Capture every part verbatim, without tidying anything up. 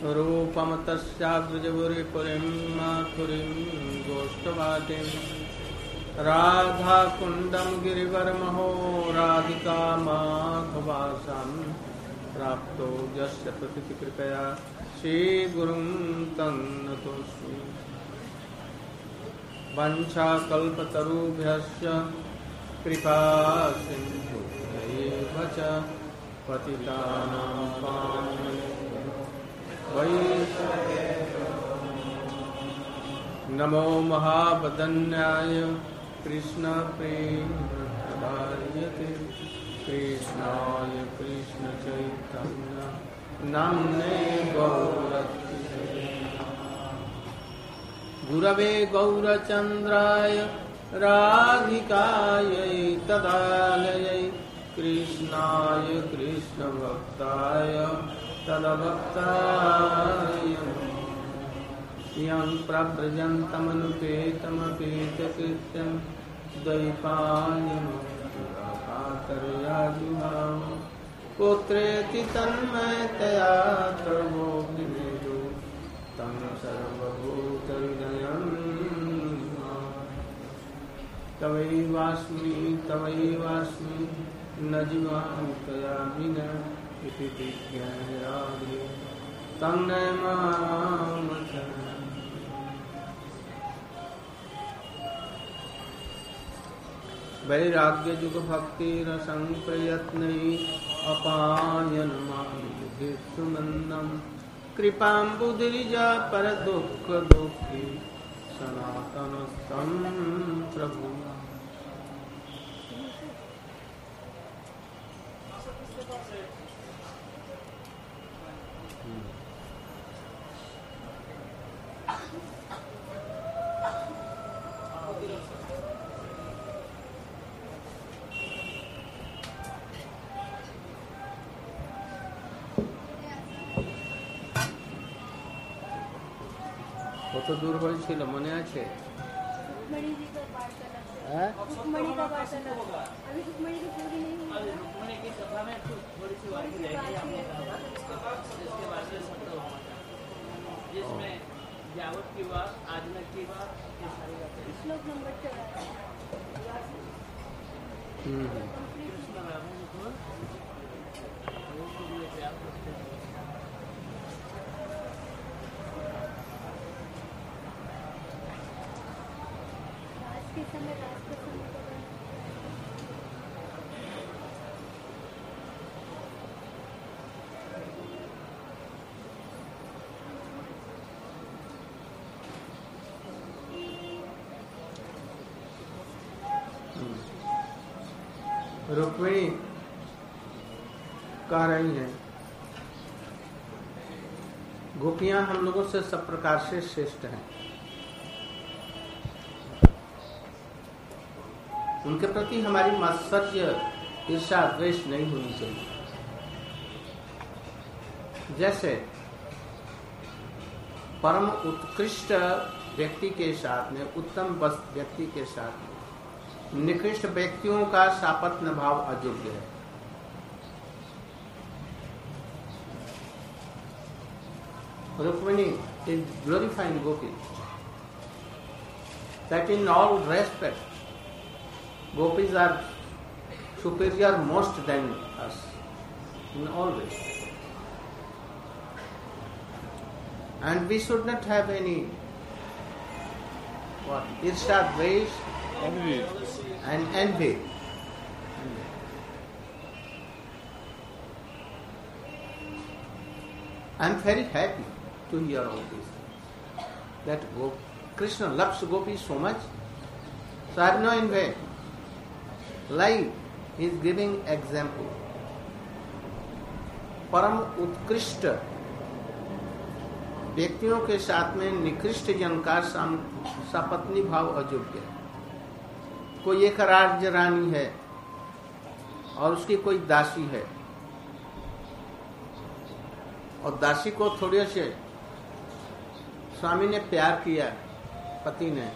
रूपम तस्याग्रजपुरीपुरीं माथुरीं गोष्ठवाटीं राधाकुण्डं गिरिवरमहो राधिका माधवासां प्राप्तो यस्य प्रतिकृपया श्रीगुरुं तं नतोऽस्मि। वंशाकल्पतरुभ्यश्च कृपा सिन्धुभ्यैव च पतितानां पावनेभ्यो नमो महावदन्याय कृष्णप्रेमप्रदायते कृष्णाय कृष्णचैतन्य नाम्ने गौरक्षिते गुरवे गौरचन्द्राय राधिकायै तदालयै कृष्णाय कृष्णभक्ताय तदभक्ताय यं प्रव्रजन्तमनुपेतमपेतकृत्यं द्वैपायनोत्तराकातर्याजुहां पुत्रेति तन्मयतया सर्वो विवेदो तं सर्वभूतहृदयं तवैवास्मि तवैवास्मि न जीवामि त्वया विना इति विज्ञाय तं नमामि। वैराग्य जुग भक्ति रसं प्रयत्नै अपायन मामि सुमन्दं कृपाम्बुदिरिजा पर दुःख दुःखी सनातनस्तं प्रभु। কত দূর হয়েছিল মনে আছে? रुक्मिणी कह रही हैं, गोपियां हम लोगों से सब प्रकार से श्रेष्ठ हैं। उनके प्रति हमारी मात्सर्य ईर्ष्या द्वेष नहीं होनी चाहिए। जैसे परम उत्कृष्ट व्यक्ति के साथ में, उत्तम व्यक्ति के साथ में निकृष्ट व्यक्तियों का सापत्न भाव अयोग्य है। Rukmini is glorifying Gopi, that in all respect Gopis are superior most than us in all ways, and we should not have any what irsha, dvesh, envy and envy. I am very happy to hear all this, that Gop- Krishna loves Gopis so much, so I have no envy. Like he is giving example. परम उत्कृष्ट व्यक्तियों के साथ में निकृष्ट जन का सापत्नी भाव अयोग्य है। कोई एक राज्य रानी है और उसकी कोई दासी है, और दासी को थोड़े से स्वामी ने प्यार किया, पति ने,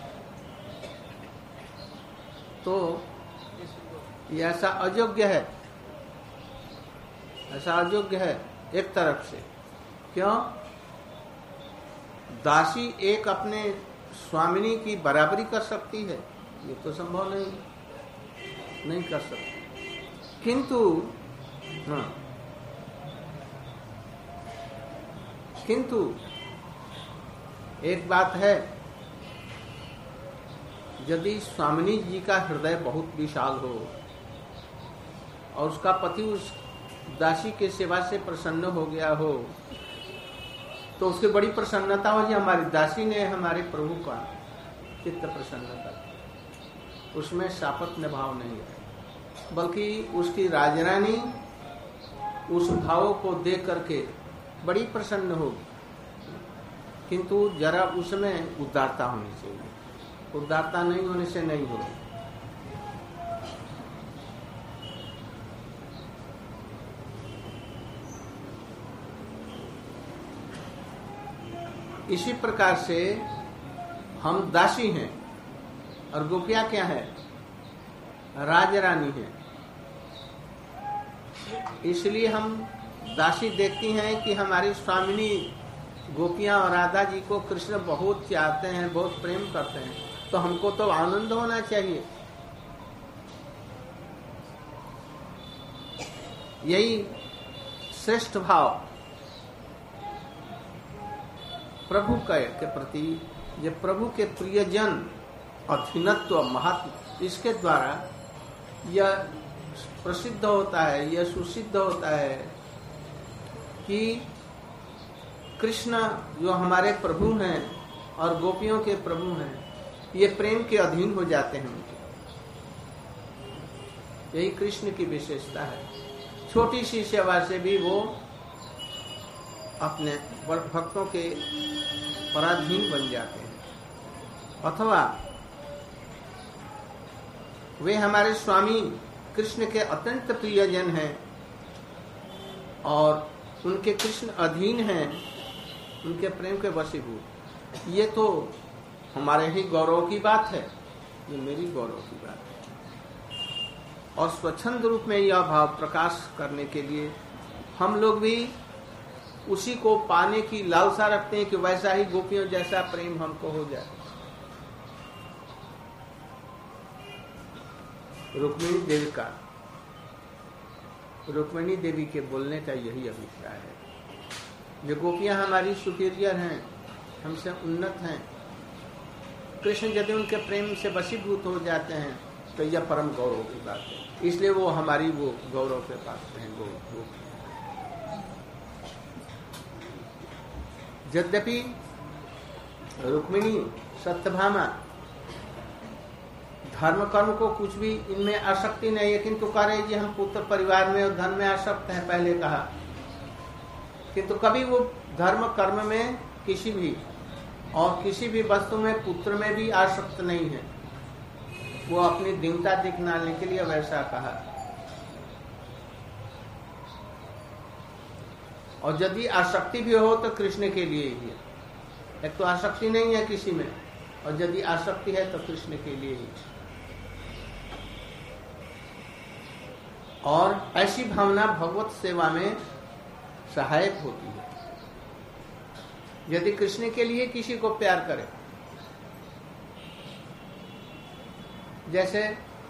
तो ये ऐसा अयोग्य है, ऐसा अयोग्य है एक तरफ से। क्यों? दासी एक अपने स्वामिनी की बराबरी कर सकती है? ये तो संभव नहीं नहीं कर सकती। किंतु हाँ किंतु एक बात है, यदि स्वामिनी जी का हृदय बहुत विशाल हो और उसका पति उस दासी के सेवा से प्रसन्न हो गया हो, तो उसकी बड़ी प्रसन्नता हो, हमारी दासी ने हमारे प्रभु का चित्त प्रसन्नता, उसमें शापत्य भाव नहीं है, बल्कि उसकी राजरानी उस भाव को देख करके बड़ी प्रसन्न होगी। किंतु जरा उसमें उदारता होनी चाहिए, उदारता नहीं होने से नहीं होगी। इसी प्रकार से हम दासी हैं और गोपियां क्या है? राजरानी है। इसलिए हम दासी देखती हैं कि हमारी स्वामिनी गोपियां और राधा जी को कृष्ण बहुत चाहते हैं, बहुत प्रेम करते हैं, तो हमको तो आनंद होना चाहिए। यही श्रेष्ठ भाव प्रभु के प्रति, ये प्रभु के प्रियजन अधीनत्व महत्व, इसके द्वारा यह प्रसिद्ध होता है, यह सुसिद्ध होता है कि कृष्ण जो हमारे प्रभु हैं और गोपियों के प्रभु हैं, ये प्रेम के अधीन हो जाते हैं उनके। यही कृष्ण की विशेषता है। छोटी सी सेवा से भी वो अपने भक्तों के पराधीन बन जाते हैं, अथवा वे हमारे स्वामी कृष्ण के अत्यंत प्रियजन हैं और उनके कृष्ण अधीन हैं, उनके प्रेम के वशीभूत। ये तो हमारे ही गौरव की बात है, ये मेरी गौरव की बात है। और स्वच्छंद रूप में यह भाव प्रकाश करने के लिए हम लोग भी उसी को पाने की लालसा रखते हैं कि वैसा ही गोपियों जैसा प्रेम हमको हो जाए। रुक्मिणी देवी का रुक्मिणी देवी के बोलने का यही अभिप्राय है। जो गोपियां हमारी सुपीरियर हैं, हमसे उन्नत हैं, कृष्ण यदि उनके प्रेम से वशीभूत हो जाते हैं तो यह परम गौरव की बात है। इसलिए वो हमारी वो गौरव के पात्र हैं। गौरव यद्यपि रुक्मिणी सत्यभामा धर्म कर्म को कुछ भी इनमें आसक्ति नहीं है, किंतु कह रहे जी हम पुत्र परिवार में और धन में आसक्त हैं, पहले कहा। किंतु कभी वो धर्म कर्म में किसी भी और किसी भी वस्तु में पुत्र में भी आसक्त नहीं है। वो अपनी दीनता दिखलाने के लिए वैसा कहा। और यदि आसक्ति भी हो तो कृष्ण के लिए ही है। एक तो आसक्ति नहीं है किसी में, और यदि आसक्ति है तो कृष्ण के लिए ही। और ऐसी भावना भगवत सेवा में सहायक होती है। यदि कृष्ण के लिए किसी को प्यार करे, जैसे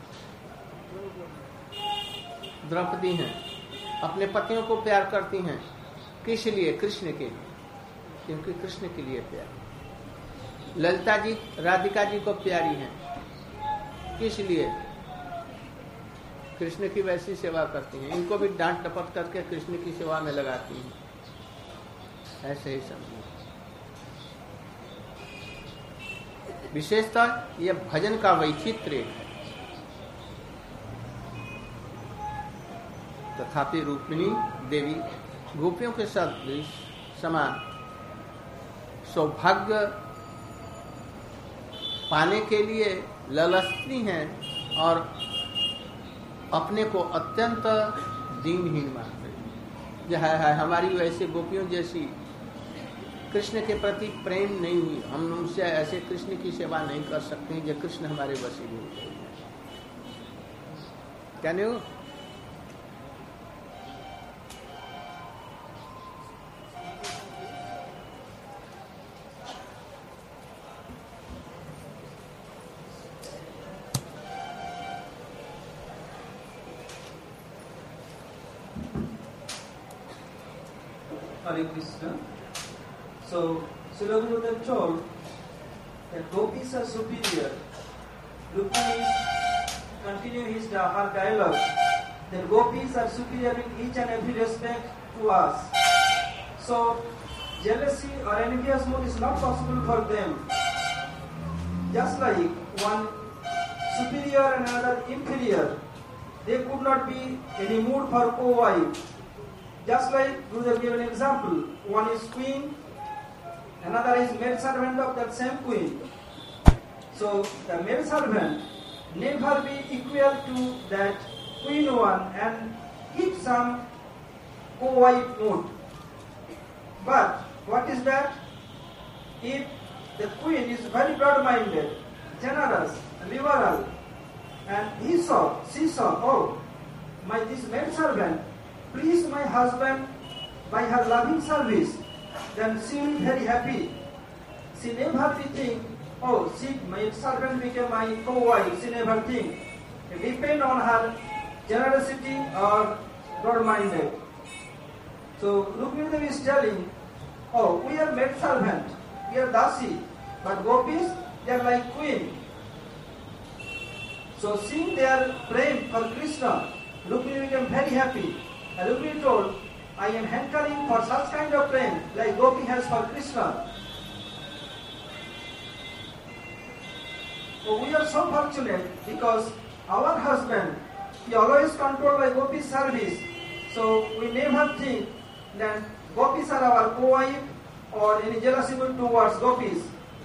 द्रौपदी हैं, अपने पतियों को प्यार करती हैं, किस लिए? कृष्ण के लिए, क्योंकि कृष्ण के लिए प्यार। ललिता जी राधिका जी को प्यारी हैं, किस लिए? कृष्ण की वैसी सेवा करती हैं। इनको भी डांट टपट करके कृष्ण की सेवा में लगाती हैं। ऐसे ही समझो। विशेषतः यह भजन का वैचित्र्य है। तथापि रुक्मिणी देवी गोपियों के सदृश समान सौभाग्य पाने के लिए ललचती हैं और अपने को अत्यंत दीनहीन मानते हैं। जो है, है हमारी वैसे गोपियों जैसी कृष्ण के प्रति प्रेम नहीं हुई, हम उनसे ऐसे कृष्ण की सेवा नहीं कर सकते जो कृष्ण हमारे वशीभूत हैं। क्या नहीं हो? Hare Krishna. So, Srila Gurudev told that gopis are superior. Rukmini continue his her dialogue that gopis are superior in each and every respect to us. So, jealousy or envious mood is not possible for them. Just like one superior and another inferior, there could not be any mood for co-wife. Just like Gurudev gave an example, one is queen, another is maid servant of that same queen. So the maid servant never be equal to that queen one and keep some co-wife mood. But what is that? If the queen is very broad-minded, generous, liberal, and he saw, she saw, oh, my this maid servant pleased my husband by her loving service, then she will be very happy. She never be think, oh, she, my servant became my co-wife. She never think. It depends on her generosity or broad-minded. So Rukmini Devi is telling, oh, we are maid servant, we are dasi, but gopis, they are like queen. So seeing their praying for Krishna, Rukmini became very happy. And Rukmini told, I am hankering for such kind of praying like Gopi has for Krishna. So we are so fortunate because our husband, he always controlled by Gopi's service. So we never think that Gopis are our co-wife or any jealousy towards Gopis.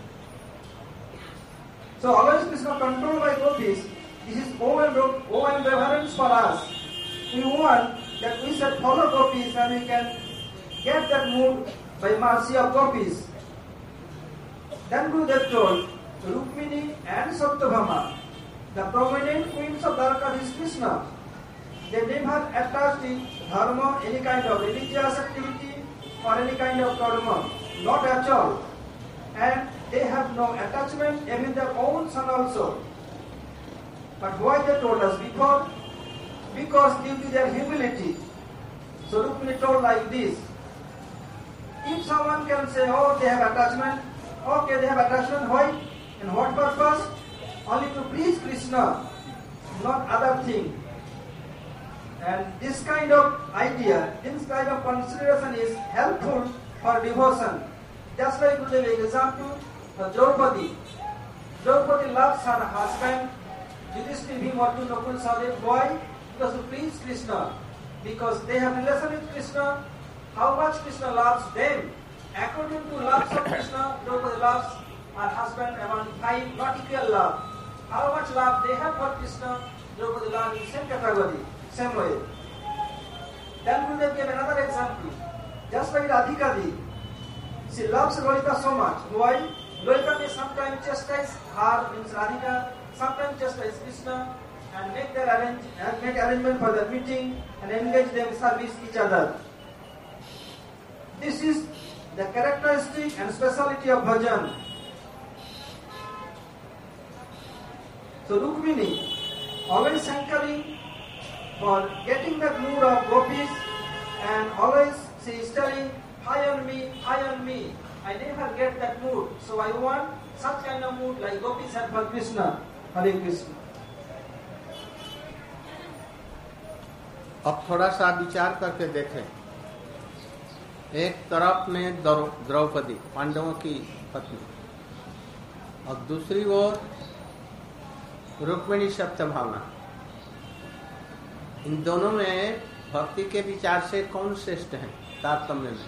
So always Krishna controlled by Gopis. This is awe and reverence for us. We want that we should follow Gopis and we can get that mood by mercy of Gopis. Then Gurudev told, Rukmini and Satyabhama, the prominent queens of Dwarka is Krishna. They never attached to dharma, any kind of religious activity or any kind of karma, not at all. And they have no attachment even their own son also. But why they told us before? Because due to their humility. So Rukmini told like this. If someone can say, oh, they have attachment, okay, they have attachment, why? And what purpose? Only to please Krishna, not other thing. And this kind of idea, this kind of consideration is helpful for devotion. Just like we give an example, uh, Draupadi. Draupadi loves her husband, Yudhishthira, Bhima, Arjuna, Nakul, Sahadeva. Why? Because to please Krishna. Because they have relation with Krishna. How much Krishna loves them. According to loves of Krishna, Draupadi loves her husband around five, not equal love. How much love they have for Krishna, Draupadi loves in same category, same way. Then Gurudev gave another example. Just like Radhika Di, she loves Lalita so much. Why? Lalita may sometimes chastise her, means Radhika, sometimes chastise Krishna, and make their arrange, and make arrangement for the meeting and engage them in service each other. This is the characteristic and speciality of bhajan. So Rukmini always hankering for getting that mood of gopis, and always she is telling, high on me, high on me. I never get that mood. So I want such kind of mood like gopis had for Krishna. Hare Krishna. अब थोड़ा सा विचार करके देखें. एक तरफ में द्रौपदी, पांडवों की पत्नी, और दूसरी ओर रुक्मिणी सत्यभामा. इन दोनों में भक्ति के विचार से कौन श्रेष्ठ है तारतम्य में?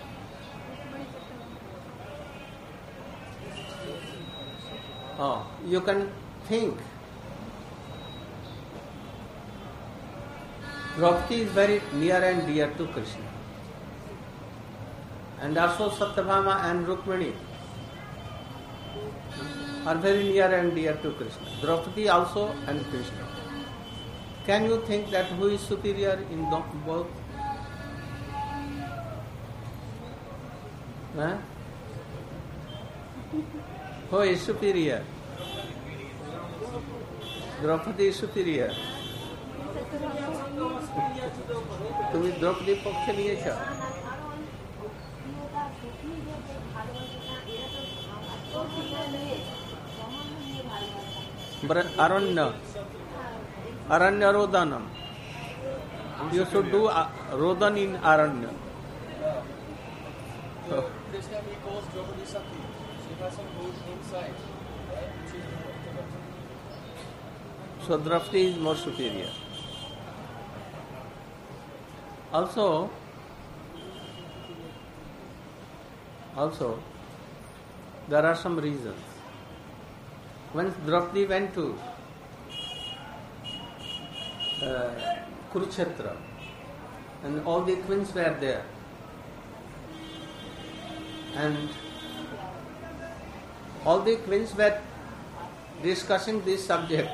Oh, you can think. Draupadi is very near and dear to Krishna. And also Satyabhama and Rukmini are very near and dear to Krishna. Draupadi also and Krishna. Can you think that who is superior in both? Huh? Who is superior? Draupadi is superior. তুমি দ্রৌপদী পক্ষে নিয়েছ? Aranya, Aranya Rodanam. You should do uh, Rodan in Aranya. So, this time he calls Draupadi Sati. She has some food inside. Right? So Draupadi is more superior. Also, also, there are some reasons. When Draupadi went to uh, Kurukshetra, and all the queens were there, and all the queens were discussing this subject,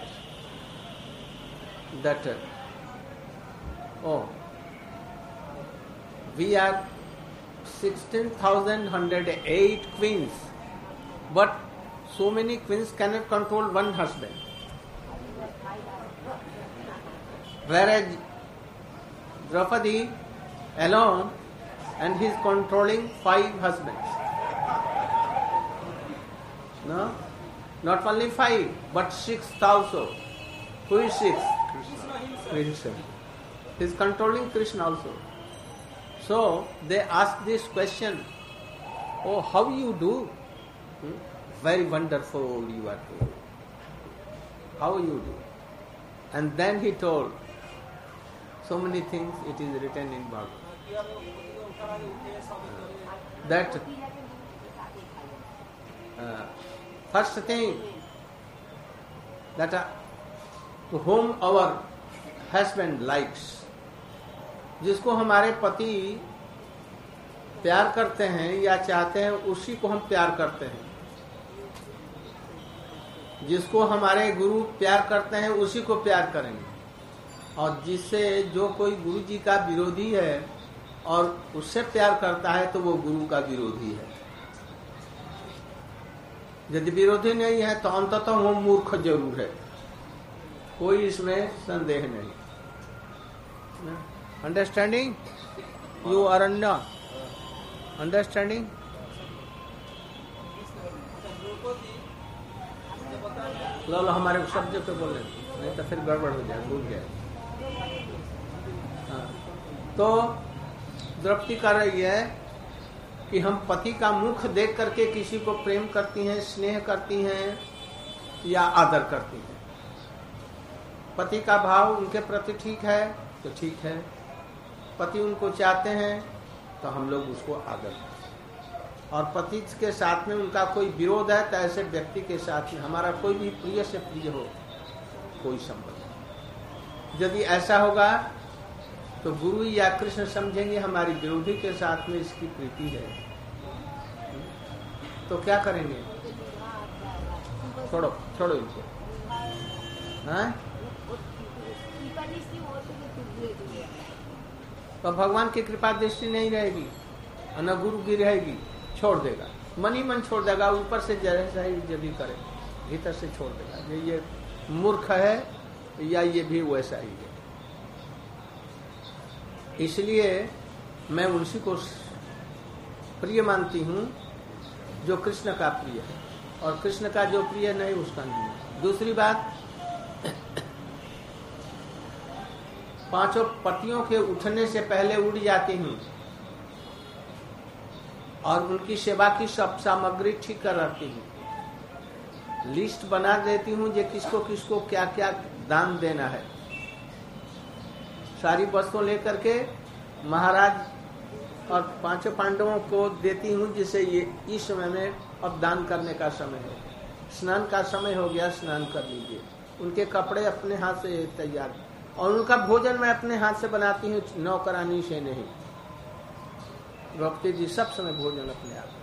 that uh, oh, we are sixteen thousand one hundred eight queens, but so many queens cannot control one husband. Whereas Draupadi alone, and he is controlling five husbands. No? Not only five, but six also. Who is six? Krishna. He is controlling Krishna also. So they ask this question, oh, how you do? Hmm? Very wonderful you are doing. How you do? And then he told, so many things it is written in Bhagavad. That uh, first thing, that uh, to whom our husband likes, जिसको हमारे पति प्यार करते हैं या चाहते हैं, उसी को हम प्यार करते हैं. जिसको हमारे गुरु प्यार करते हैं उसी को प्यार करेंगे. और जिससे जो कोई गुरु जी का विरोधी है और उससे प्यार करता है तो वो गुरु का विरोधी है. यदि विरोधी नहीं है तो अंततः वो मूर्ख जरूर है, कोई इसमें संदेह नहीं. अंडरस्टैंडिंग यू अरण्य, अंडरस्टैंडिंग. लो लो हमारे शब्द पे बोले, नहीं तो फिर गड़बड़ हो जाए, भूल जाए. हाँ. तो द्रौपदी कर रही है कि हम पति का मुख देख करके किसी को प्रेम करती हैं, स्नेह करती हैं या आदर करती हैं. पति का भाव उनके प्रति ठीक है तो ठीक है, पति उनको चाहते हैं तो हम लोग उसको आदर करते हैं. और पति के साथ में उनका कोई विरोध है तो ऐसे व्यक्ति के साथ में हमारा कोई भी प्रिय से प्रिय हो कोई संबंध नहीं. यदि ऐसा होगा तो गुरु या कृष्ण समझेंगे हमारी विरोधी के साथ में इसकी प्रीति है, तो क्या करेंगे? छोड़ो छोड़ो इनको. हाँ? तो भगवान की कृपा दृष्टि नहीं रहेगी, न गुरु की रहेगी, छोड़ देगा, मन ही मन छोड़ देगा. ऊपर से जैसा ही जब भी करे भीतर से छोड़ देगा. ये ये मूर्ख है या ये भी वैसा ही है. इसलिए मैं उसी को प्रिय मानती हूँ जो कृष्ण का प्रिय है, और कृष्ण का जो प्रिय नहीं उसका नहीं है. दूसरी बात, पांचों पतियों के उठने से पहले उठ जाती हूँ और उनकी सेवा की सब सामग्री ठीक कर रखती हूँ. लिस्ट बना देती हूँ जो किसको किसको क्या क्या दान देना है. सारी वस्तुएं लेकर के महाराज और पांचों पांडवों को देती हूँ, जिसे ये इस समय में अब दान करने का समय है. स्नान का समय हो गया, स्नान कर लीजिए. उनके कपड़े अपने हाथ से तैयार, और उनका भोजन मैं अपने हाथ से बनाती हूँ, नौकरानी से नहीं. द्रौपदी जी सब समय भोजन अपने आप.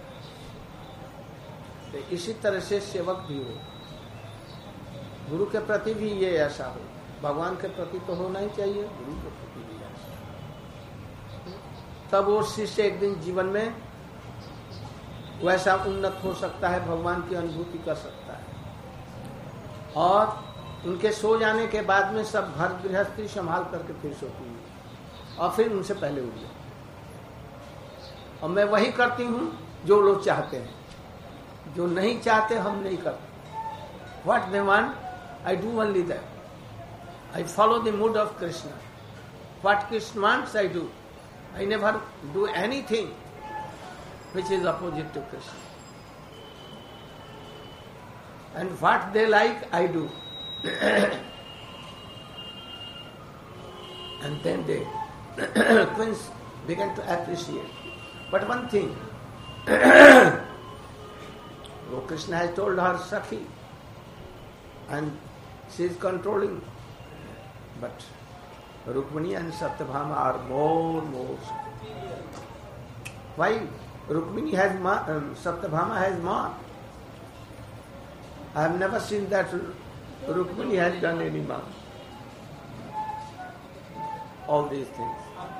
तो इसी तरह से सेवक भी हो, गुरु के प्रति भी ये ऐसा हो. भगवान के प्रति तो होना ही चाहिए, गुरु के प्रति भी ऐसा. तब वो शिष्य एक दिन जीवन में वैसा उन्नत हो सकता है, भगवान की अनुभूति कर सकता है. और उनके सो जाने के बाद में सब घर गृहस्थी संभाल करके फिर सोती है, और फिर उनसे पहले उठ जाए. और मैं वही करती हूँ जो लोग चाहते हैं, जो नहीं चाहते हम नहीं करते. What they want, I do only that. I follow the mood of Krishna. What Krishna wants, I do. I never do anything which is opposite to Krishna. And what they like, I do. And then they queens began to appreciate. But one thing, Lord Krishna has told her Sakhi, and she is controlling. But Rukmini and Satyabhama are more, more. Why? Rukmini has more, um, Satyabhama has more. I have never seen that Rukmini has done any more. All these things.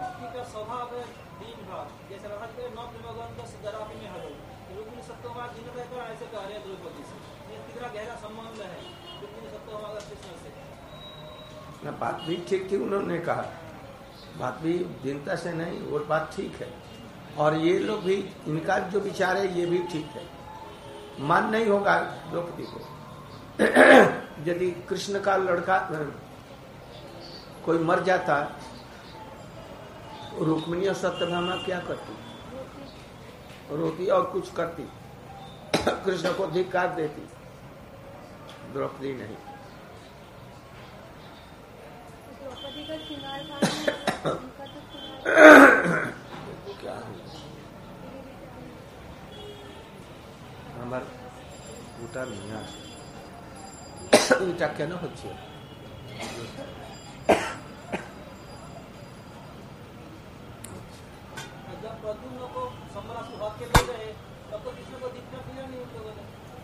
ना बात भी ठीक थी, उन्होंने कहा बात भी दीनता से नहीं, वो बात ठीक है. और ये लोग भी, इनका जो विचार है ये भी ठीक है. मान नहीं होगा द्रौपदी को. यदि कृष्ण का लड़का कोई मर जाता, रुक्मिणी और सत्यभामा क्या करती? रोती और कुछ करती. कृष्ण को धिक्कार देती, द्रौपदी नहीं. क्या আমার ওটা নিয়ে আসে ওইটা কেন হচ্ছে? जब प्रद्युम्न को सम्राट सुहाग के ले गए तब तो कृष्ण को धिक्कार दिया नहीं उन लोगों ने.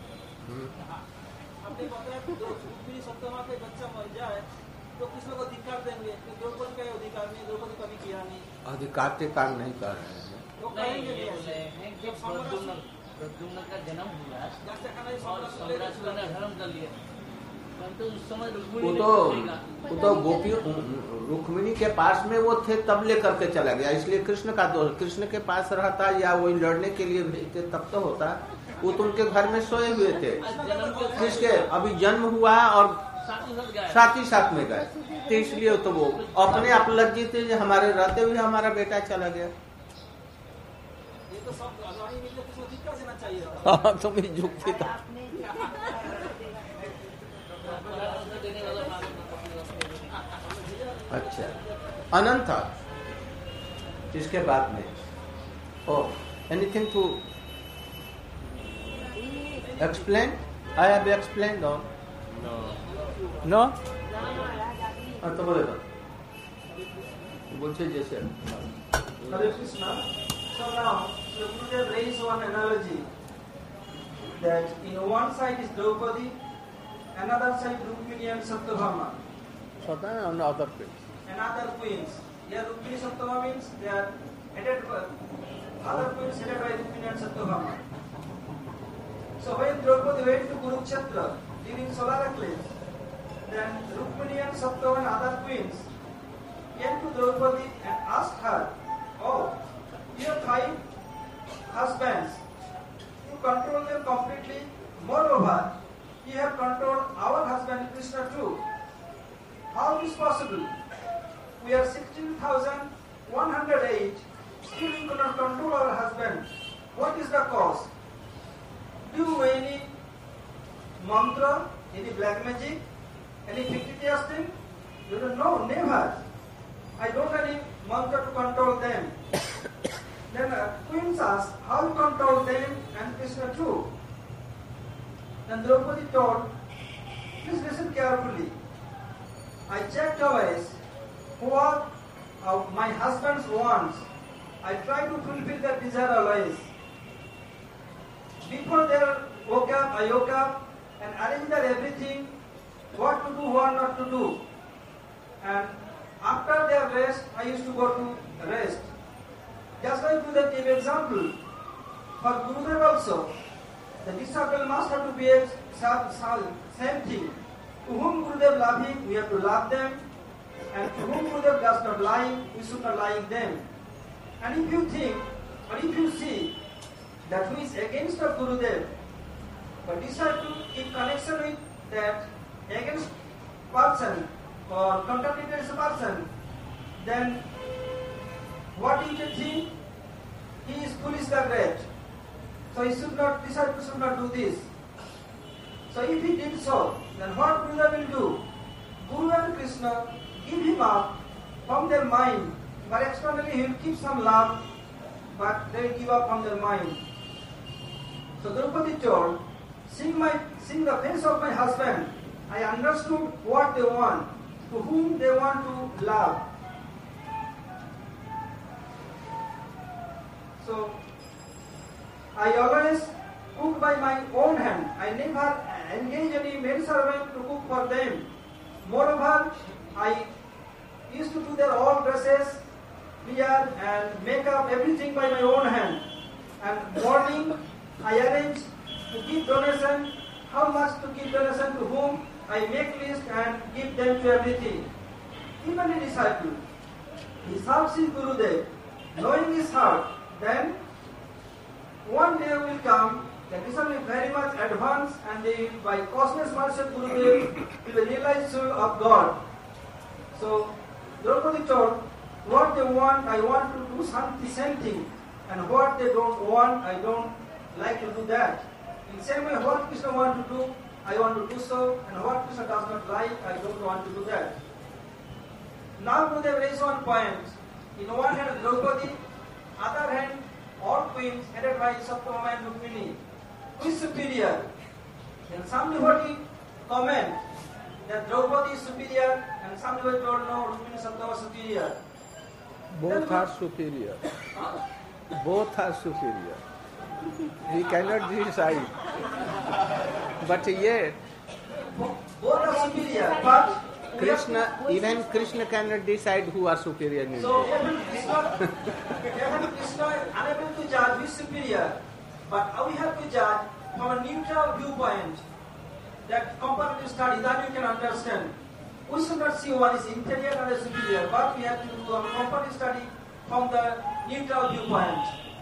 आपने बताया कि दो रुक्मिणी सत्यभामा के बच्चा मर जाए तो कृष्ण को धिक्कार देंगे, द्रौपदी का अधिकार नहीं, द्रौपदी कभी किया नहीं. अधिकार के कारण नहीं कर रहे हैं. वो कहेंगे जब प्रद्युम्न प्रद्युम्न का जन्म हुआ और सम्राट ने धर्म कर लिया, परंतु उस समय वो तो वो तो गोपी रुक्मिणी के पास में वो थे तब लेकर के चला गया, इसलिए कृष्ण का दोष. कृष्ण के पास रहता या वही लड़ने के लिए भेजते तब तो होता. वो तो उनके घर में सोए हुए थे. किसके अभी जन्म हुआ और साथ ही साथ में गए, तो इसलिए तो वो अपने आप लज्जित थे जो हमारे रहते हुए हमारा बेटा चला गया. ये तो सब अल्लाही ने कृष्ण धिक्कार देना चाहिए. हाँ, तुम्हें जुक्ति था. अच्छा, अनंत इसके बाद में oh anything to explain? I have explained all. No तो बोले बोलते जैसे Hare Krishna. So now, so Gurudev raised one analogy that in one side is Draupadi, another side Rukmini and Satyabhama. Satyabhama and other queens. And other queens. Here Rukmini Satyabhama means they are headed by other queens headed by Rukmini and Satyabhama. So when Draupadi went to Kurukshetra during solar eclipse, then Rukmini and Satyabhama and other queens came to Draupadi and asked her, "Oh, you have five husbands. You control them completely. Moreover, you have controlled our husband Krishna too. How is this possible? We are sixteen thousand one hundred eight. Still you cannot control our husband. What is the cause? Do any mantra, any black magic, any fictitious thing? You don't know, never. I don't have any mantra to control them." Then uh, queens asked, "How you control them and Krishna too?" Then Draupadi told, "Please listen carefully. I checked always what uh, my husband's wants. I try to fulfill their desire always. Before they woke up, I woke up and arranged their everything, what to do, what not to do. And after their rest, I used to go to rest. Just like to that give example. For Gurudev also, the disciple must have to be a same thing. To whom Gurudev love him, we have to love them. And to whom Gurudev does not like, we should not like them. And if you think, or if you see, that who is against the Gurudev, but decide to keep connection with that against person or contradictory person, then what he can think? He is foolish the great. So he should not, disciple should not do this. So if he did so, then what Gurudev will do? Guru and Krishna give him up from their mind, but externally he will keep some love, but they will give up from their mind. So Draupadi told, seeing my seeing the face of my husband, I understood what they want, to whom they want to love. So I always cook by my own hand. I never engage any maid servant to cook for them. Moreover, I used to do their all dresses, wear and makeup, everything by my own hand. And morning, I arrange to give donation, how much to give donation to whom, I make list and give them to everything. Even a disciple, he serves his Gurudev, knowing his heart, then one day will come, the disciple is very much advanced and they, by cosmos mercy of Gurudev, will realize soul of God. So, Draupadi told, what they want, I want to do something, same thing. And what they don't want, I don't like to do that. In the same way, what Krishna wants to do, I want to do so. And what Krishna does not like, I don't want to do that. Now Gurudev raised one point. In one hand, Draupadi, other hand, all queens headed by Satyabhama and Rukmini. Who is superior? Then some devotee comment that Draupadi is superior, and some devotee told no, Rukmini Satyabhama is superior. Both are superior. Both are superior. We cannot decide. But yet, both are superior, but Krishna, even Krishna cannot decide who are superior in so India. even Krishna, even Krishna is unable to judge who is superior, but we have to judge from a neutral viewpoint. That comparative study, that you can understand. We should not see one is inferior and a superior, but we have to do a comparative study from the neutral viewpoint.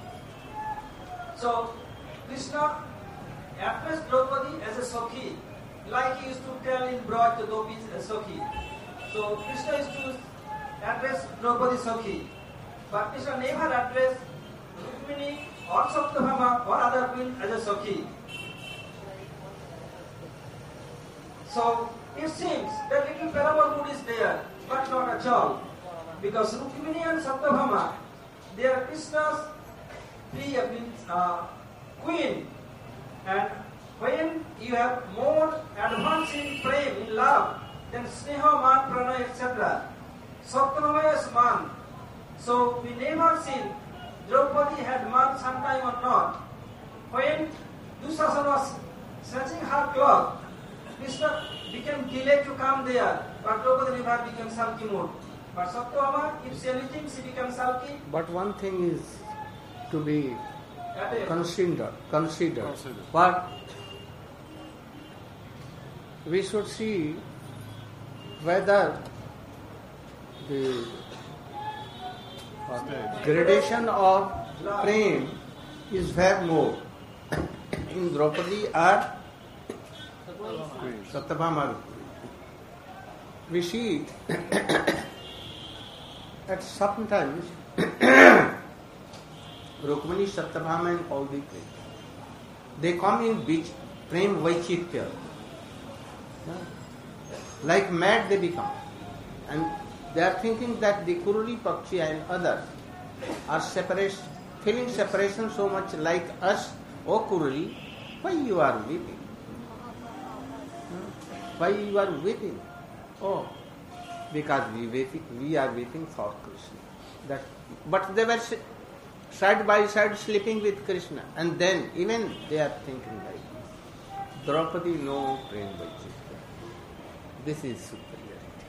So, Krishna addressed Draupadi as a Sakhi, like he used to tell in Braj the gopis as Sakhi. So, Krishna used to address Draupadi Sakhi, but Krishna never addressed Rukmini or Satyabhama or other queen as a Sakhi. So, it seems that little parable mood is there, but not at all. Because Rukmini and Satyabhama, they are Krishna's three uh, queen. And when you have more advanced in prem, in love, then Sneha, Man, Pranay, et cetera. Satyabhama is Man. So we never seen Draupadi had Man sometime or not. When Dusasana was snatching her cloth, Krishna became delayed to come there, but Draupadi never became sulky mood. But Satyabhama, if she anything, she becomes sulky. But one thing is to be considered. Considered. Consider. But we should see whether the uh, gradation of prem is very more in Draupadi or Satyabhama. We see at sometimes Rukmini, Satyabhama and all the three, they come in beach, prem vaichitya. Like mad they become. And they are thinking that the Kuruli Pakshi and others are separate, feeling separation so much like us. O Kuruli, why you are weeping? Why you are weeping? Oh, because we waiting, we are waiting for Krishna. That, but they were side by side sleeping with Krishna, and then even they are thinking like this. Draupadi no prem vaichitya. This is superiority.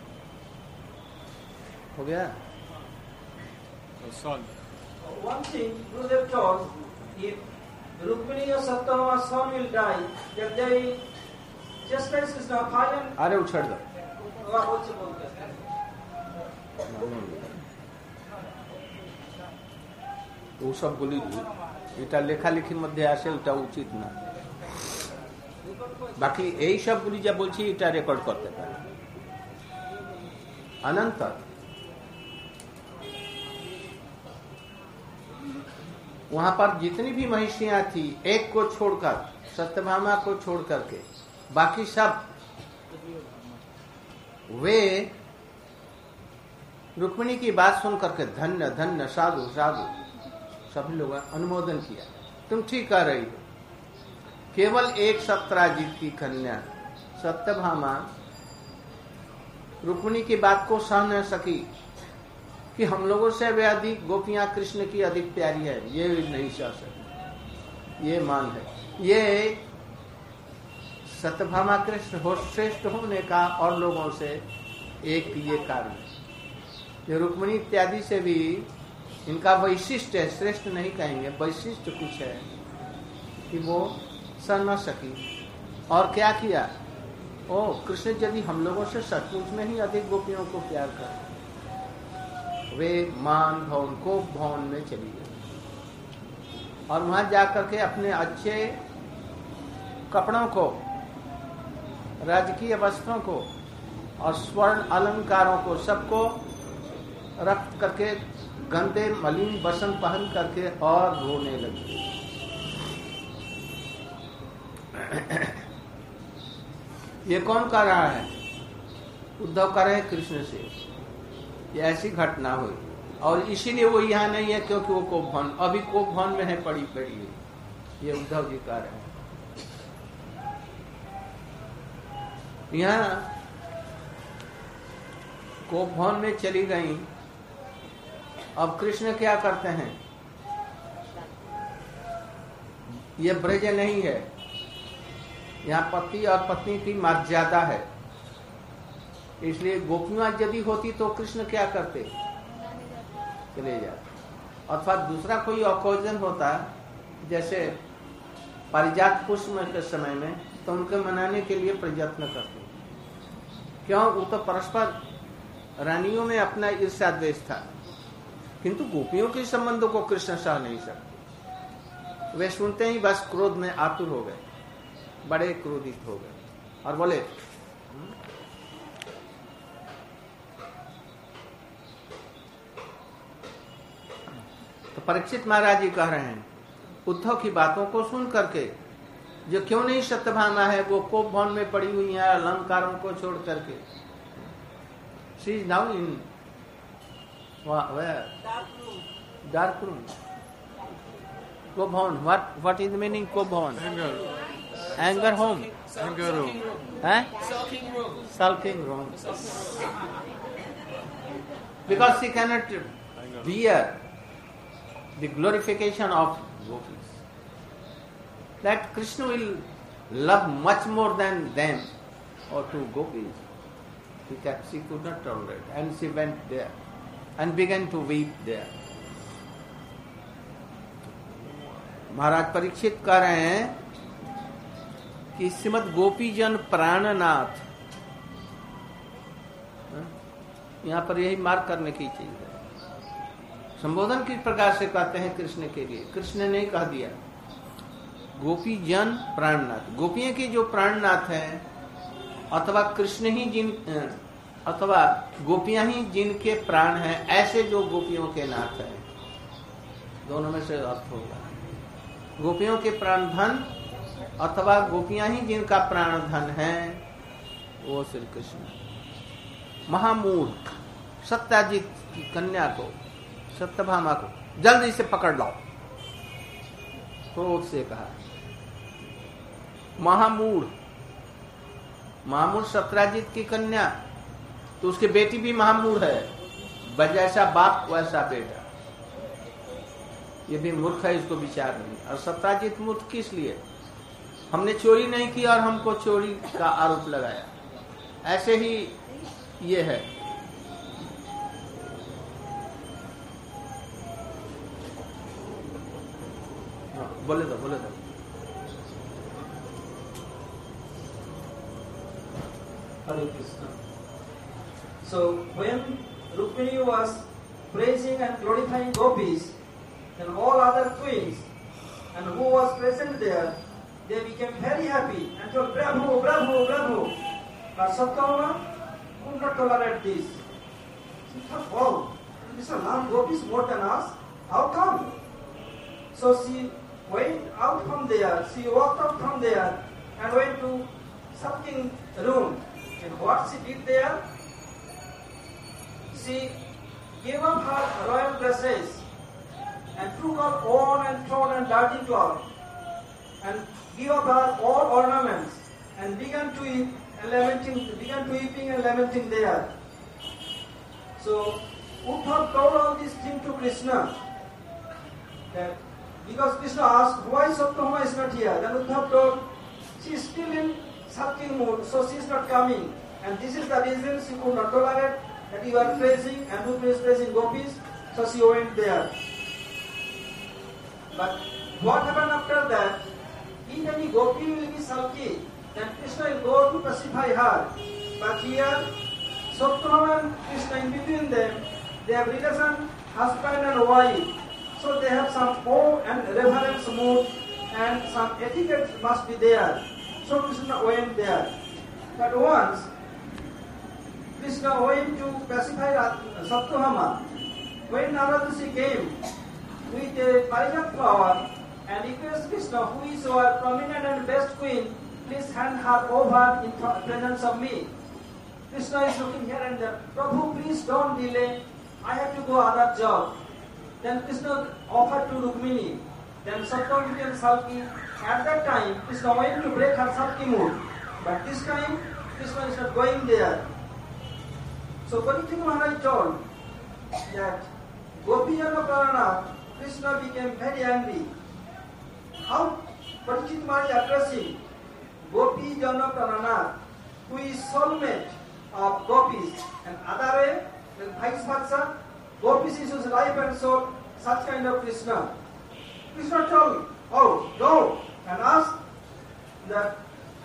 हो गया? Son. One thing Gurudev told, if Rukmini or Satyabhama's son will die, that they will chastise Krishna, fire and अरे उछड़ दो. what you बोलते हैं? वो सब बोली এটা লেখালেখির মধ্যে আসে, ওটা উচিত না। বাকি এই সবগুলি যা বলছি এটা রেকর্ড করতে পারে। अनंतर वहां पर जितनी भी महिषियां थी, एक को छोड़कर, सत्यभामा को छोड़ करके बाकी सब वे रुक्मिणी की बात सुन करके धन्य धन्य साधु साधु सभी लोगों ने अनुमोदन किया। तुम ठीक कह रही हो। केवल एक सत्राजित की कन्या सत्यभामा रुक्मिणी की बात को सह न सकी कि हम लोगों से वे अधिक गोपियां कृष्ण की अधिक प्यारी है, ये नहीं सह सकी। ये मान है, ये सत्यभामा कृष्ण हो श्रेष्ठ होने का और लोगों से एक ये कारण है। ये रुक्मिणी इत्यादि से भी इनका वैशिष्ट है, श्रेष्ठ नहीं कहेंगे, वैशिष्ट कुछ है कि वो सह न सकी। और क्या किया? ओ कृष्ण यदि हम लोगों से सचमुच में ही अधिक गोपियों को प्यार कर, वे मान भवन को भवन में चली गई और वहां जाकर के अपने अच्छे कपड़ों को, राजकीय वस्त्रों को और स्वर्ण अलंकारों को सबको रख करके गंदे मलिन वस्त्र पहन करके और रोने लगी। ये कौन कर रहा है? उद्धव कर रहे हैं कृष्ण से। ये ऐसी घटना हुई और इसीलिए वो यहाँ नहीं है क्योंकि वो कोप भवन, अभी कोप भवन में है पड़ी पड़ी है। ये उद्धव जी कर रहे हैं। यहाँ कोप भवन में चली गई। अब कृष्ण क्या करते हैं? ये ब्रज नहीं है, यहाँ पति और पत्नी की मर्यादा है। इसलिए गोपियां यदि होती तो कृष्ण क्या करते? चले जाते। अथवा दूसरा कोई ओकेजन होता, जैसे पारिजात पुष्प के समय में, तो उनके मनाने के लिए प्रयत्न करते। क्यों? वो तो परस्पर रानियों में अपना ईर्ष्या द्वेष था, किंतु गोपियों के संबंधों को कृष्ण सह नहीं सकते। वे सुनते ही बस क्रोध में आतुर हो गए, बड़े क्रोधित हो गए और बोले तो परीक्षित महाराज जी कह रहे हैं, उद्धव की बातों को सुन करके जो क्यों नहीं सत्यभामा है, वो कोप भवन में पड़ी हुई है अलंकारों को छोड़ करके। She is now in dark room. कोप भवन, what what is the meaning कोप भवन? Anger home. Anger room. Eh? Sulking room. Sulking room. Because she cannot bear the glorification of gopis. That Krishna will love much more than them or two gopis. She, she could not tolerate, and she went there and began to weep there. महाराज परीक्षित कह रहे हैं कि श्रीमद गोपीजन प्राणनाथ, यहाँ पर यही mark करने की चीज है। संबोधन किस प्रकार से कहते हैं कृष्ण के लिए? कृष्ण ने कह दिया गोपीजन प्राणनाथ। गोपियों के जो प्राणनाथ हैं, अथवा कृष्ण ही जिन, अथवा गोपियां ही जिनके प्राण हैं, ऐसे जो गोपियों के नाथ हैं, दोनों में से अर्थ होगा। गोपियों के प्राण धन अथवा गोपियां ही जिनका प्राण धन है, वो श्री कृष्ण। महामूढ़ सत्याजित की कन्या को, सत्यभामा को जल्दी से पकड़ लाओ, क्रोध से कहा। महामूढ़, महामूढ़ सत्याजित की कन्या, तो उसकी बेटी भी महामूढ़ है। जैसा बाप वैसा बेटा, ये भी मूर्ख है, इसको विचार नहीं। और सत्याजित मूर्ख किस लिए? हमने चोरी नहीं की और हमको चोरी का आरोप लगाया, ऐसे ही ये है। बोले दो बोले दो Hare Krishna. So when Rukmini was praising and glorifying gopis, then all other queens and who was present there, they became very happy and told, bravo, bravo, bravo. But Satyabhama could not tolerate this. She thought, oh, these are Lord gopis more than us. How come? So she went out from there, she walked out from there and went to sulking room. And what she did there? She gave up her royal dresses and took her worn and torn and dirty cloth and gave up her all ornaments and began to weep and lamenting, began to weeping and lamenting there. So Uddhava told all these things to Krishna. That because Krishna asked why Satyabhama is not here, then Uddhava told she is still in sulking mood, so she is not coming. And this is the reason she could not tolerate that you are praising and Rupa is praising gopis, so she went there. But what happened after that? If any gopi will be sulky, then Krishna will go to pacify her. But here, Satyabhama and Krishna, in between them, they have relation husband and wife. So they have some awe and reverence mood and some etiquette must be there. So Krishna went there. But once, Krishna went to pacify Satyabhama. When Narada-Rishi came with a parijat flower and requested Krishna, who is our prominent and best queen, please hand her over in presence of me. Krishna is looking here and there. Prabhu, please don't delay. I have to go other job. Then Krishna offered to Rukmini. Then Satyabhama became sulky. At that time, Krishna went to break her sulky mood. But this time, Krishna is not going there. So Parikshit Maharaj told that Gopijana Pranat, Krishna became very angry. How Parikshit Maharaj addressing Gopijana Pranat, who is soulmate of gopis, and Adare, vice versa, gopis is his life and soul, such kind of Krishna. Krishna told, oh, go and ask that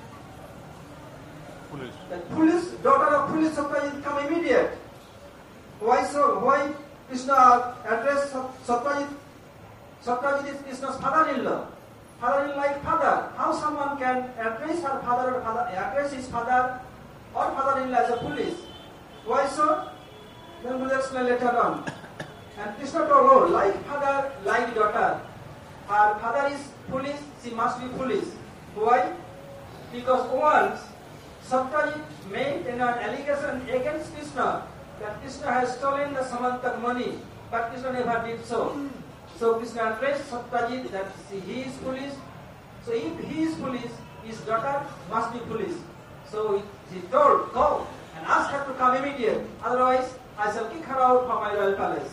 Foolish. that foolish daughter of foolish Satyajit come immediate. Why so? Why Krishna addressed Satyajit? Satyajit is Krishna's father-in-law. Father-in-law like father. How someone can address her father or father, address his father or father-in-law as a foolish? Why so? Then we'll explain later on. And Krishna told, oh, like father, like daughter. Her father is foolish, she must be foolish. Why? Because once Satyajit made an allegation against Krishna that Krishna has stolen the Samantak money, but Krishna never did so. So Krishna addressed Satyajit that he is foolish. So if he is foolish, his daughter must be foolish. So he told, go and ask her to come immediately. Otherwise, I shall kick her out from my royal palace.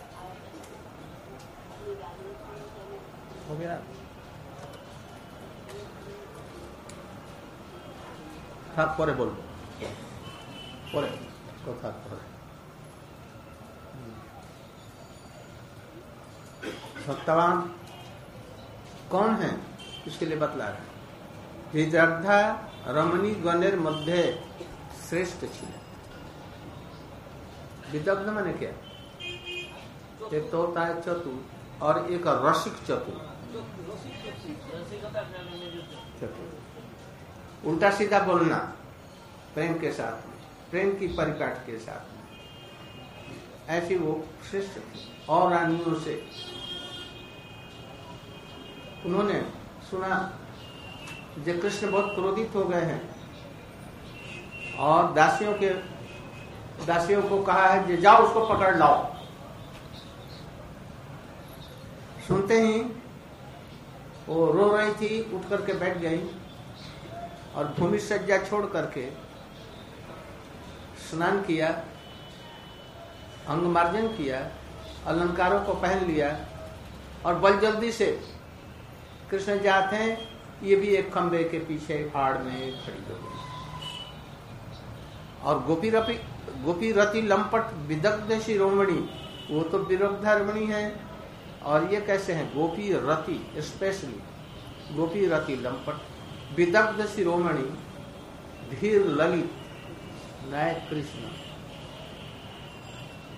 हो गया থাক পরে বলবো পরে কথা পরে सत्यवान कौन है इसके लिए बतला रहे विदग्धा रमणी गणेर मध्य श्रेष्ठ छिलेन विदग्ध माने क्या एक तो होता है चतुर और एक रसिक चतुर उल्टा सीधा बोलना प्रेम के साथ में प्रेम की परिपाठ के साथ में ऐसी वो श्रेष्ठ थी और रानियों से उन्होंने सुना जब कृष्ण बहुत क्रोधित हो गए हैं और दासियों के दासियों को कहा है कि जाओ उसको पकड़ लाओ। सुनते ही वो रो रही थी, उठ करके बैठ गई और भूमि सज्जा छोड़ करके स्नान किया, अंग मार्जन किया, अलंकारों को पहन लिया और बल जल्दी से कृष्ण जाते हैं, ये भी एक खंबे के पीछे आड़ में खड़ी हो गई। और गोपी रपी गोपी रति लंपट विदग्ध शिरोमणि, वो तो विरुद्धारमणि है और ये कैसे हैं गोपी रति, स्पेशली गोपी रति लंपट विदग्ध शिरोमणि धीर ललित नायक कृष्ण,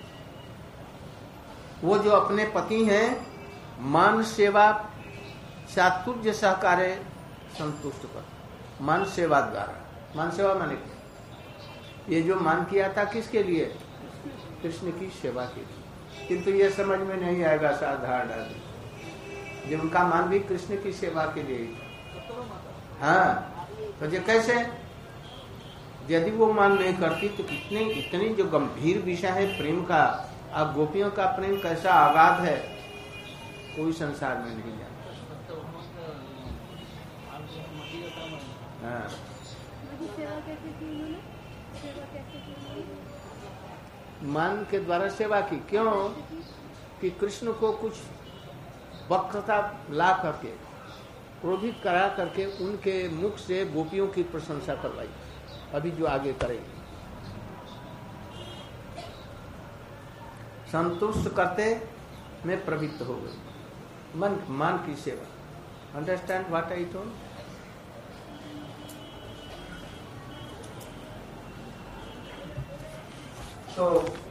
वो जो अपने पति हैं मान सेवा चातुर्य सहकार्य संतुष्ट कर, मान सेवा द्वारा। मान सेवा माने क्या? ये जो मान किया था किसके लिए? कृष्ण की सेवा के लिए। किंतु ये समझ में नहीं आएगा साधारण आदमी, जिनका मान भी कृष्ण की सेवा के लिए। हाँ, तो ये कैसे? यदि वो मान नहीं करती तो कितने इतनी जो गंभीर विषय है प्रेम का, अब गोपियों का प्रेम कैसा आगाध है, कोई संसार में नहीं जानता। हाँ, सेवा कैसे की उन्होंने? सेवा कैसे की उन्होंने? मान के द्वारा सेवा की। क्यों? कि कृष्ण को कुछ वक्रता ला करके, क्रोधित करा करके उनके मुख से गोपियों की प्रशंसा करवाई। अभी जो आगे करेंगे, संतुष्ट करते में प्रवृत्त हो गई। मन मान की सेवा। Understand what I told? So,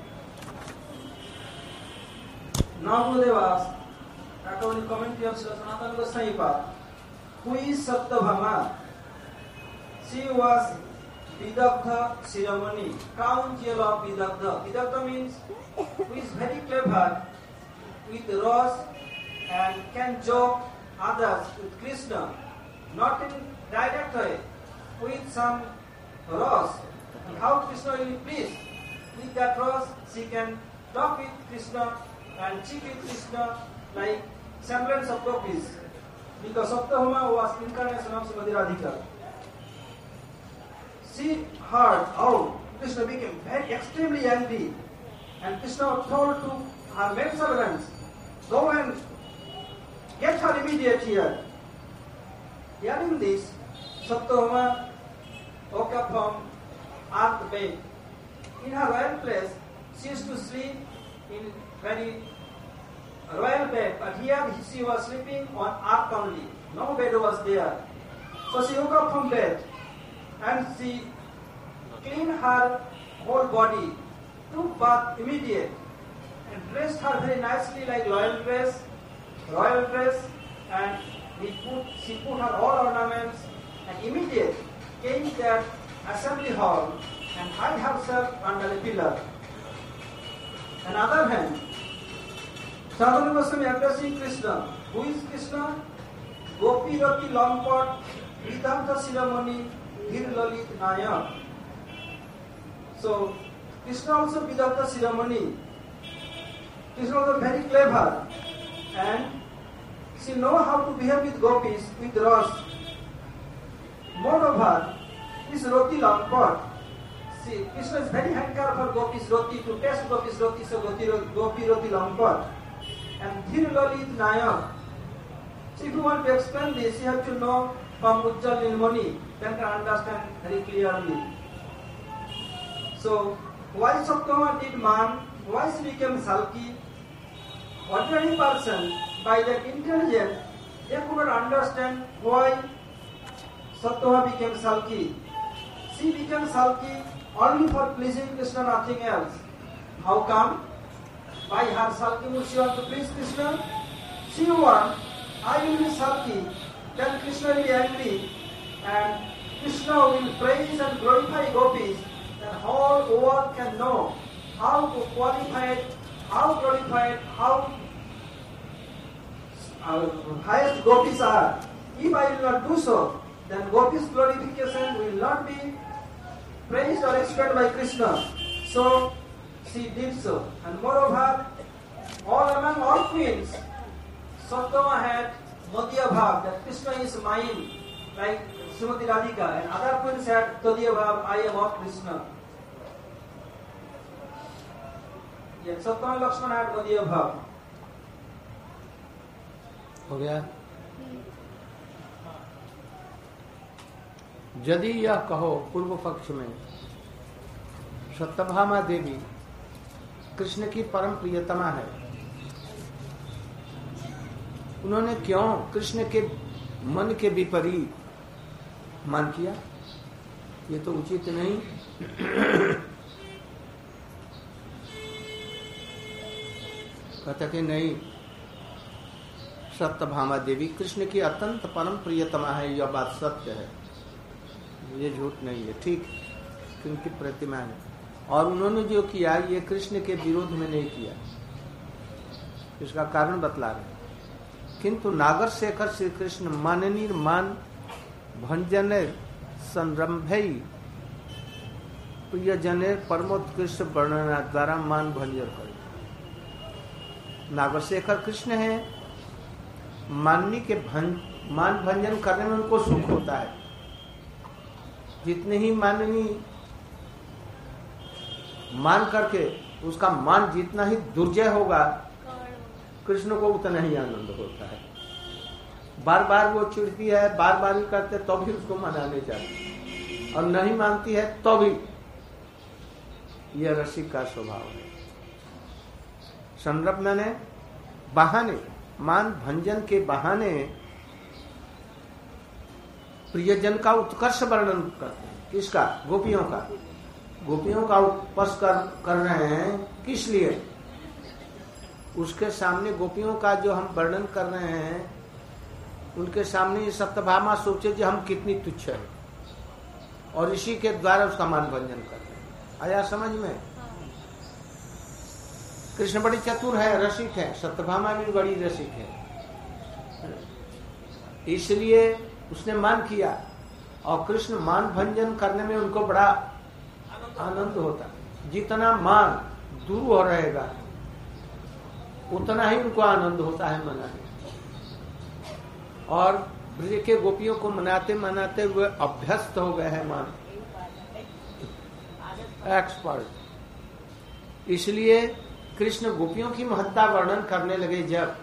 now Gurudev asks, according to commentary of Srila Sanatana Goswami Pad, who is Satyabhama? She was Vidagdha Shiromani, crown jewel of Vidagdha. Vidagdha means who is very clever with rose and can joke others with Krishna, not in direct way, with some rose. And how Krishna will be pleased? With that rose, she can talk with Krishna and cheat with Krishna like semblance of gopis. Because Satyabhama was incarnation of Srimati Radhika. She heard how Krishna became very extremely angry, and Krishna told to her maidservants, go and get her immediate here. Hearing this, Satyabhama woke up from earth bed. In her royal place, she used to sleep in very royal bed, but here she was sleeping on earth only. No bed was there. So she woke up from bed and she cleaned her whole body, took bath immediate, and dressed her very nicely like royal dress, royal dress, and he put, she put her all ornaments, and immediate came to that assembly hall and hide herself under a pillar. On the other hand, Sanatana Goswami addressing Krishna. Who is Krishna? Gopi Rati Lampot, Vidagdha Shiromani, Dhir Lalit Nayak. So, Krishna also Vidagdha Shiromani. Krishna was very clever and she knows how to behave with gopis, with Ras. Moreover, this Roti Lampot, see, Krishna is very hanker for gopis roti, to taste gopis roti, so gopi, gopi roti lampot. And Dhir Lalit Nayak. So if you want to explain this, you have to know from Ujjal Nilmani, then can understand very clearly. So, why Satyabhama did man? Why she became Salki? Ordinary person, by their intelligence, they could not understand why Satyabhama became Salki. She became Salki only for pleasing Krishna, nothing else. How come? By her Salki mood she wants to please Krishna. She wants, I will be Salki, then Krishna will be angry, and Krishna will praise and glorify gopis, then whole world can know how qualified, how glorified, how uh, highest gopis are. If I will not do so, then gopis' glorification will not be praised or explained by Krishna. So she did so. And moreover, all among all queens, Satyabhama had Madhya Bhav, that Krishna is mine, like Srimati Radhika, and other queens had Tadya Bhav, I am of Krishna. Yet Satyabhama and Lakshmana had Madhya Bhav. हो गया। यदि यह कहो पूर्व पक्ष में सत्यभामा देवी कृष्ण की परम प्रियतमा है, उन्होंने क्यों कृष्ण के मन के विपरीत मान किया? ये तो उचित नहीं। कहता कि नहीं, सत्यभामा देवी कृष्ण की अत्यंत परम प्रियतमा है, यह बात सत्य है, ये झूठ नहीं है, ठीक, क्योंकि प्रतिमा है। और उन्होंने जो किया ये कृष्ण के विरोध में नहीं किया, इसका कारण बतला रहे। किंतु नागर शेखर श्री कृष्ण माननीय मान भंजने संरंभई प्रियजने परमोत्कृष्ट वर्णना द्वारा मान भंजन करे। नागर शेखर कृष्ण है, माननी के भं, मान भंजन करने में उनको सुख होता है। जितने ही माननी मान करके उसका मान जितना ही दुर्जय होगा, कृष्ण को उतना ही आनंद होता है। बार बार वो चिढ़ती है, बार बार ही करते तो भी उसको मनाने चाहिए, और नहीं मानती है तो भी। यह रसिक का स्वभाव है। संरभ मैंने बहाने, मान भंजन के बहाने प्रियजन का उत्कर्ष वर्णन करते हैं। किसका? गोपियों का। गोपियों का उत्कर्ष कर, कर रहे हैं, किस लिए? उसके सामने गोपियों का जो हम वर्णन कर रहे हैं, उनके सामने ये सत्यभामा सोचे कि हम कितनी तुच्छ है, और इसी के द्वारा उसका मान भंजन कर रहे हैं। आया समझ में? कृष्ण बड़ी चतुर है, रसिक है, सत्यभामा भी बड़ी रसिक है, इसलिए उसने मान किया, और कृष्ण मान भंजन करने में उनको बड़ा आनंद होता है। जितना मान दूर हो रहेगा उतना ही उनको आनंद होता है मनाने। और ब्रज के गोपियों को मनाते मनाते हुए अभ्यस्त हो गए हैं मान, एक्सपर्ट। इसलिए कृष्ण गोपियों की महत्ता वर्णन करने लगे जब,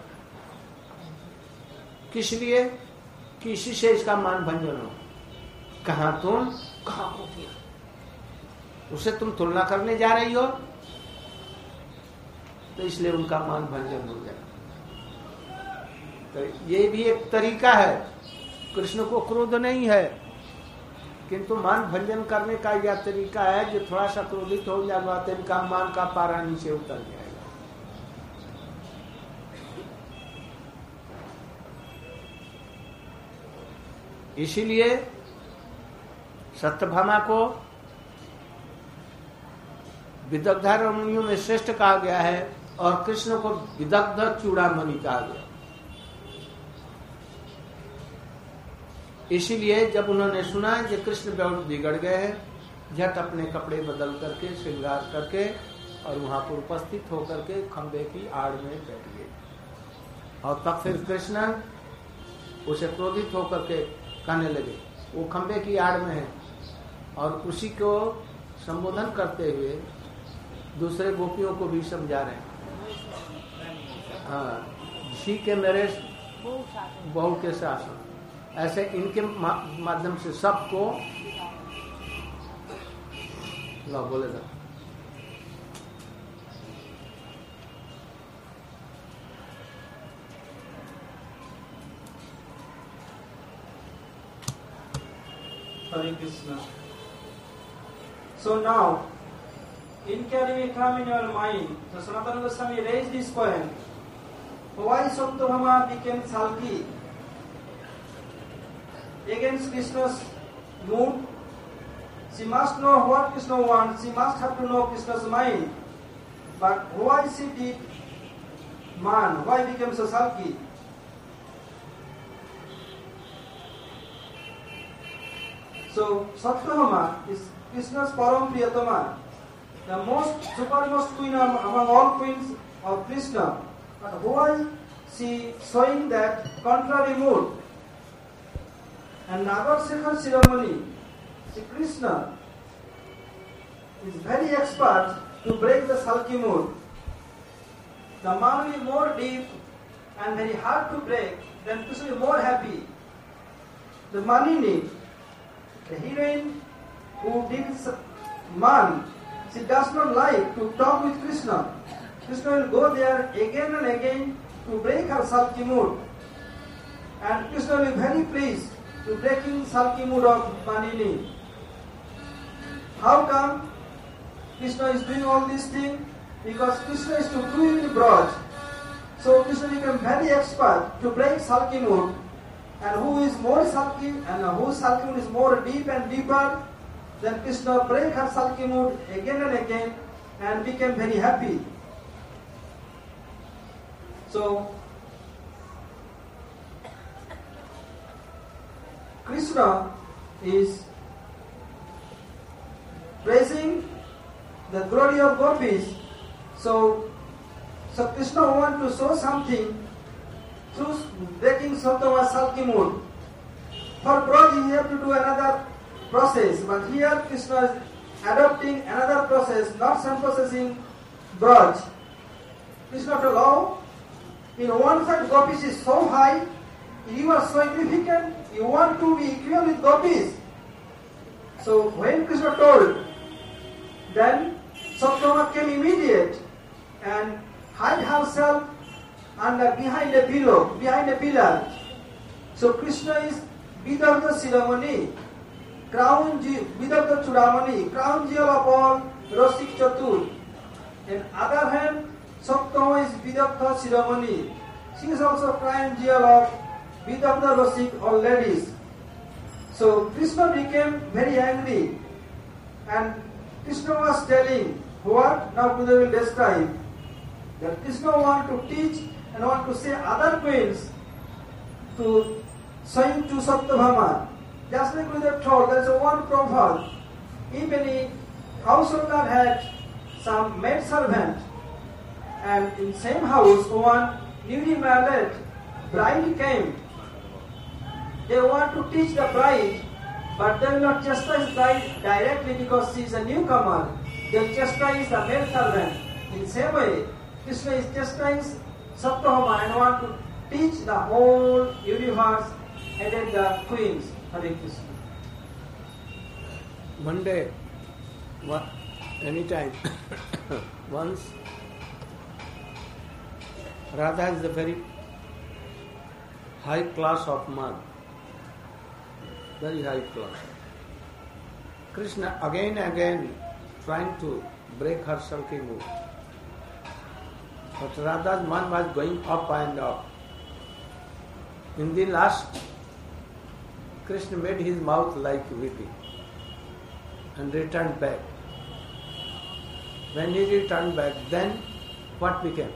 किस लिए? किसी से इसका मान भंजन हो। कहा तुम, कहा गोपियां, उससे तुम तुलना करने जा रही हो, तो इसलिए उनका मान भंजन हो जाए। तो ये भी एक तरीका है। कृष्ण को क्रोध नहीं है, किंतु मान भंजन करने का यह तरीका है, जो थोड़ा सा क्रोधित हो जाएगा तो इनका मान का पारा नीचे उतर जाएगा। इसीलिए सत्यभामा को विदग्ध रमणियों में श्रेष्ठ कहा गया है, और कृष्ण को विदग्ध चूड़ामणि कहा गया। इसीलिए जब उन्होंने सुना कि कृष्ण बहुत बिगड़ गए हैं, झट अपने कपड़े बदल करके, श्रृंगार करके, और वहां पर उपस्थित होकर के खंबे की आड़ में बैठ गए। और तब फिर कृष्ण उसे क्रोधित होकर के कहने लगे, वो खंबे की आड़ में है, और उसी को संबोधन करते हुए दूसरे गोपियों को भी समझा रहे हैं। हाँ, जी के मेरे बहू के शासन, ऐसे इनके माध्यम से सबको ला बोलेगा। Hare Krishna. So now, in carrying a come in your mind, the Sanatana Goswami raised this point: why Satyabhama became sulky against Krishna's mood? She must know what Krishna wants. She must have to know Krishna's mind. But why she did man? Why became so sulky? So Satyabhama is Krishna's Param Priyatama, the most supermost queen among all queens of Krishna. But why she showing that contrary mood? And Nagar Shekhar Shiromani, Shri Krishna, is very expert to break the sulky mood. The man will be more deep and very hard to break, then Krishna will be more happy. The Manini, the heroine who deals man, she does not like to talk with Krishna. Krishna will go there again and again to break her sulky mood. And Krishna will be very pleased to breaking sulky mood of Manini. How come Krishna is doing all these things? Because Krishna is to do in Braj. So Krishna became very expert to break sulky mood, and who is more sulky and whose sulky mood is more deep and deeper, then Krishna break her sulky mood again and again and became very happy. So Krishna is praising the glory of gopis. So, so Krishna want to show something through breaking Sattva sulky mood. For Braj, he have to do another process, but here Krishna is adopting another process, not synthesizing Braj. Krishna told, oh, in one side gopis is so high, you are so significant, you want to be equal with gopis. So when Krishna told, then Satyabhama came immediate and hide herself under behind a pillow, behind a pillar. So Krishna is Vidagdha Siramani, crown Vidagdha Chudamani, crown jewel of all Rasik Chatur. In other hand, Satyabhama is Vidagdha Siramani. She is also crown jewel of Vidagdha Rasik, all ladies. So Krishna became very angry, and Krishna was telling what now Buddha will describe, that Krishna want to teach and want to say other queens to sing to Satyabhama. Just like Buddha told, there is a one proverb. If any householder had some maid servant, and in same house one newly married bride came, they want to teach the bride, but they will not chastise bride directly because she is a newcomer. They will chastise the male servant. In the same way, Krishna is chastising Satyabhama and want to teach the whole universe and then the queens. Hare Krishna. One day, anytime, once, Radha is the very high class of man. Very high class. Krishna again and again trying to break her sulky mood. But Radha's man was going up and up. In the last, Krishna made his mouth like weeping and returned back. When he returned back, then what became?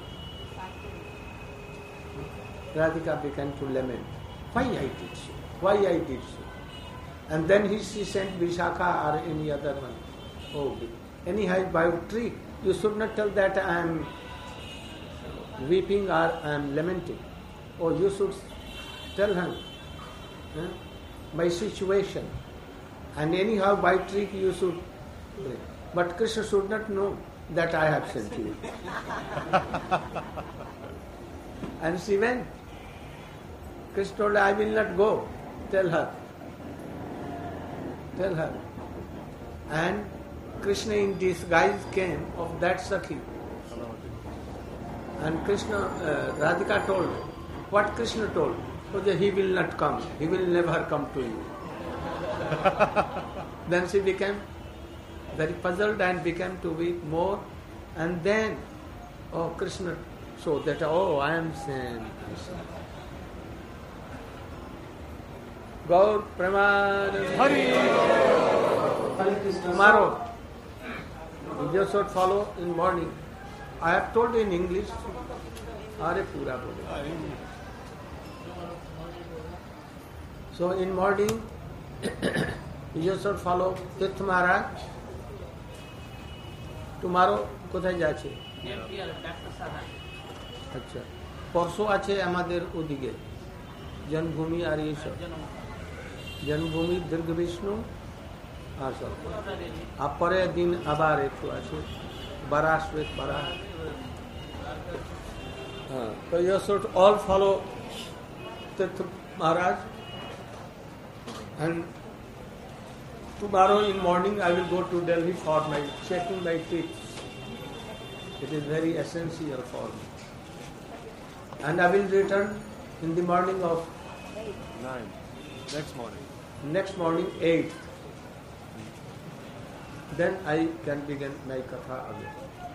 Radhika began to lament. Why I did so? Why I did so? And then he, she sent Vishakha or any other one. Oh, any high bio tree, you should not tell that I am weeping or I am lamenting. Or you should tell him eh, my situation. And anyhow by trick you should break. But Krishna should not know that I have sent you. And she went. Krishna told, I will not go. Tell her. Tell her. And Krishna in disguise came of that Sakhi. And Krishna, uh, Radhika told, what Krishna told? So that he will not come. He will never come to you. Then she became very puzzled and became to weep more. And then, oh, Krishna showed that, oh, I am sent. Gaur Premanand Hari. Tomorrow, you should follow in morning. I have told in English. Are pura bole. So in morning, you should follow Tirth Maharaj. Tomorrow, কোথায় যাচ্ছে? আচ্ছা, পরশু আছে আমাদের ওদিকে জন্মভূমি আর এইসব জন্মভূমি দীর্ঘ বিষ্ণু আর সব আর পরের দিন আবার একটু আছে বারা শ্বেত বারা হ্যাঁ তো you should all follow Tirtha Maharaj and tomorrow in morning I will go to Delhi for my checking my teeth. It is very essential for me. And I will return in the morning of nine. Next morning. Next morning eight. Then I can begin my katha again.